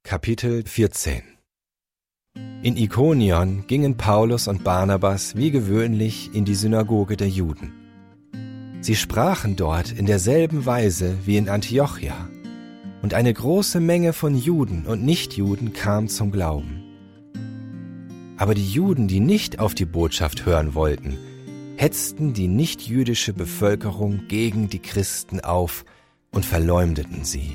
Kapitel 14. In Ikonion gingen Paulus und Barnabas wie gewöhnlich in die Synagoge der Juden. Sie sprachen dort in derselben Weise wie in Antiochia, und eine große Menge von Juden und Nichtjuden kam zum Glauben. Aber die Juden, die nicht auf die Botschaft hören wollten, hetzten die nichtjüdische Bevölkerung gegen die Christen auf und verleumdeten sie.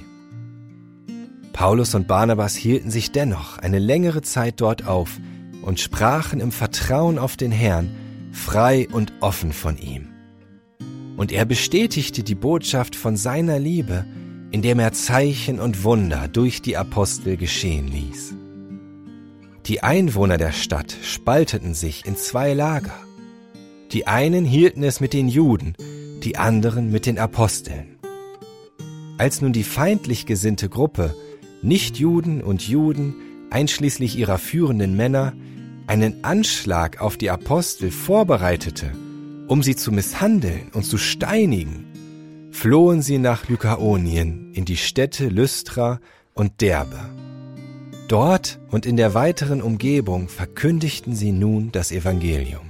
Paulus und Barnabas hielten sich dennoch eine längere Zeit dort auf und sprachen im Vertrauen auf den Herrn frei und offen von ihm. Und er bestätigte die Botschaft von seiner Liebe, indem er Zeichen und Wunder durch die Apostel geschehen ließ. Die Einwohner der Stadt spalteten sich in zwei Lager. Die einen hielten es mit den Juden, die anderen mit den Aposteln. Als nun die feindlich gesinnte Gruppe, Nichtjuden und Juden, einschließlich ihrer führenden Männer, einen Anschlag auf die Apostel vorbereitete, um sie zu misshandeln und zu steinigen, flohen sie nach Lykaonien in die Städte Lystra und Derbe. Dort und in der weiteren Umgebung verkündigten sie nun das Evangelium.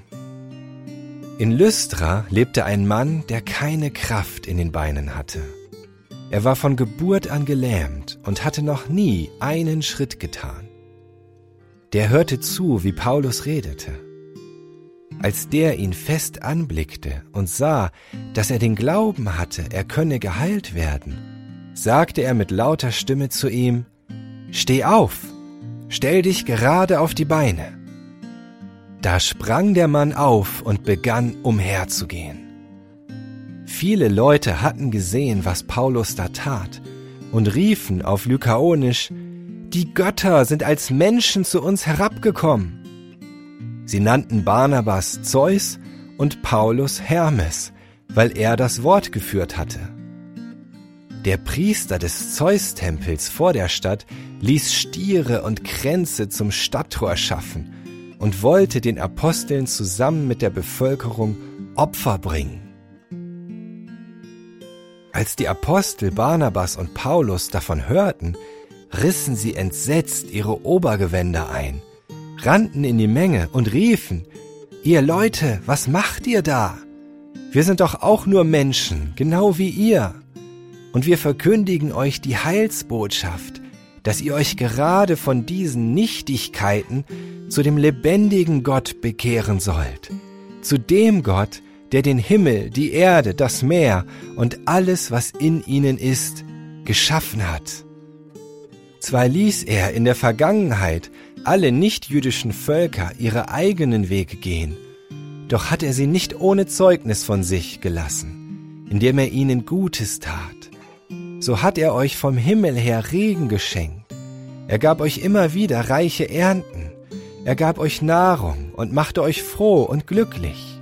In Lystra lebte ein Mann, der keine Kraft in den Beinen hatte. Er war von Geburt an gelähmt und hatte noch nie einen Schritt getan. Der hörte zu, wie Paulus redete. Als der ihn fest anblickte und sah, dass er den Glauben hatte, er könne geheilt werden, sagte er mit lauter Stimme zu ihm: »Steh auf, stell dich gerade auf die Beine.« Da sprang der Mann auf und begann umherzugehen. Viele Leute hatten gesehen, was Paulus da tat, und riefen auf Lykaonisch: »Die Götter sind als Menschen zu uns herabgekommen.« Sie nannten Barnabas Zeus und Paulus Hermes, weil er das Wort geführt hatte. Der Priester des Zeus-Tempels vor der Stadt ließ Stiere und Kränze zum Stadttor schaffen und wollte den Aposteln zusammen mit der Bevölkerung Opfer bringen. Als die Apostel Barnabas und Paulus davon hörten, rissen sie entsetzt ihre Obergewänder ein, rannten in die Menge und riefen: »Ihr Leute, was macht ihr da? Wir sind doch auch nur Menschen, genau wie ihr. Und wir verkündigen euch die Heilsbotschaft, dass ihr euch gerade von diesen Nichtigkeiten zu dem lebendigen Gott bekehren sollt, zu dem Gott, der den Himmel, die Erde, das Meer und alles, was in ihnen ist, geschaffen hat. Zwar ließ er in der Vergangenheit alle nichtjüdischen Völker ihre eigenen Wege gehen, doch hat er sie nicht ohne Zeugnis von sich gelassen, indem er ihnen Gutes tat. So hat er euch vom Himmel her Regen geschenkt. Er gab euch immer wieder reiche Ernten. Er gab euch Nahrung und machte euch froh und glücklich.«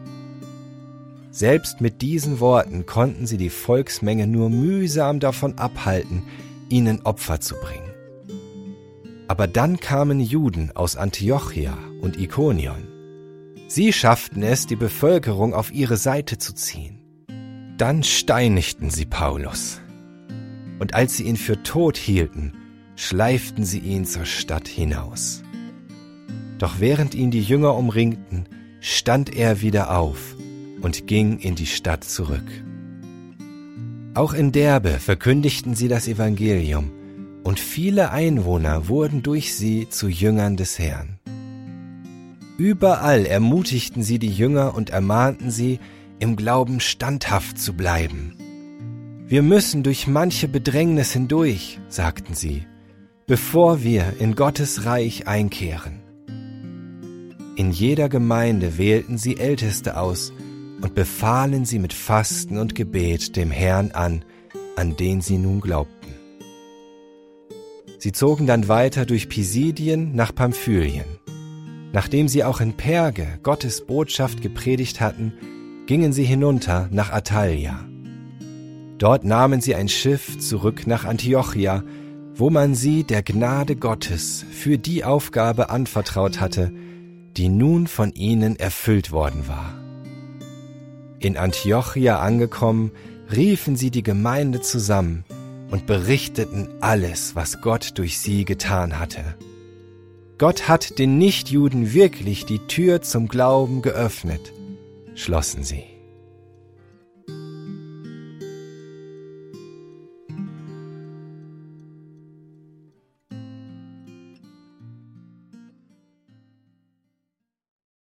Selbst mit diesen Worten konnten sie die Volksmenge nur mühsam davon abhalten, ihnen Opfer zu bringen. Aber dann kamen Juden aus Antiochia und Ikonion. Sie schafften es, die Bevölkerung auf ihre Seite zu ziehen. Dann steinigten sie Paulus. Und als sie ihn für tot hielten, schleiften sie ihn zur Stadt hinaus. Doch während ihn die Jünger umringten, stand er wieder auf und ging in die Stadt zurück. Auch in Derbe verkündigten sie das Evangelium, und viele Einwohner wurden durch sie zu Jüngern des Herrn. Überall ermutigten sie die Jünger und ermahnten sie, im Glauben standhaft zu bleiben. »Wir müssen durch manche Bedrängnis hindurch«, sagten sie, »bevor wir in Gottes Reich einkehren.« In jeder Gemeinde wählten sie Älteste aus und befahlen sie mit Fasten und Gebet dem Herrn an den sie nun glaubten. Sie zogen dann weiter durch Pisidien nach Pamphylien. Nachdem sie auch in Perge Gottes Botschaft gepredigt hatten, gingen sie hinunter nach Attalia. Dort nahmen sie ein Schiff zurück nach Antiochia, wo man sie der Gnade Gottes für die Aufgabe anvertraut hatte, die nun von ihnen erfüllt worden war. In Antiochia angekommen, riefen sie die Gemeinde zusammen, und berichteten alles, was Gott durch sie getan hatte. Gott hat den Nichtjuden wirklich die Tür zum Glauben geöffnet, schlossen sie.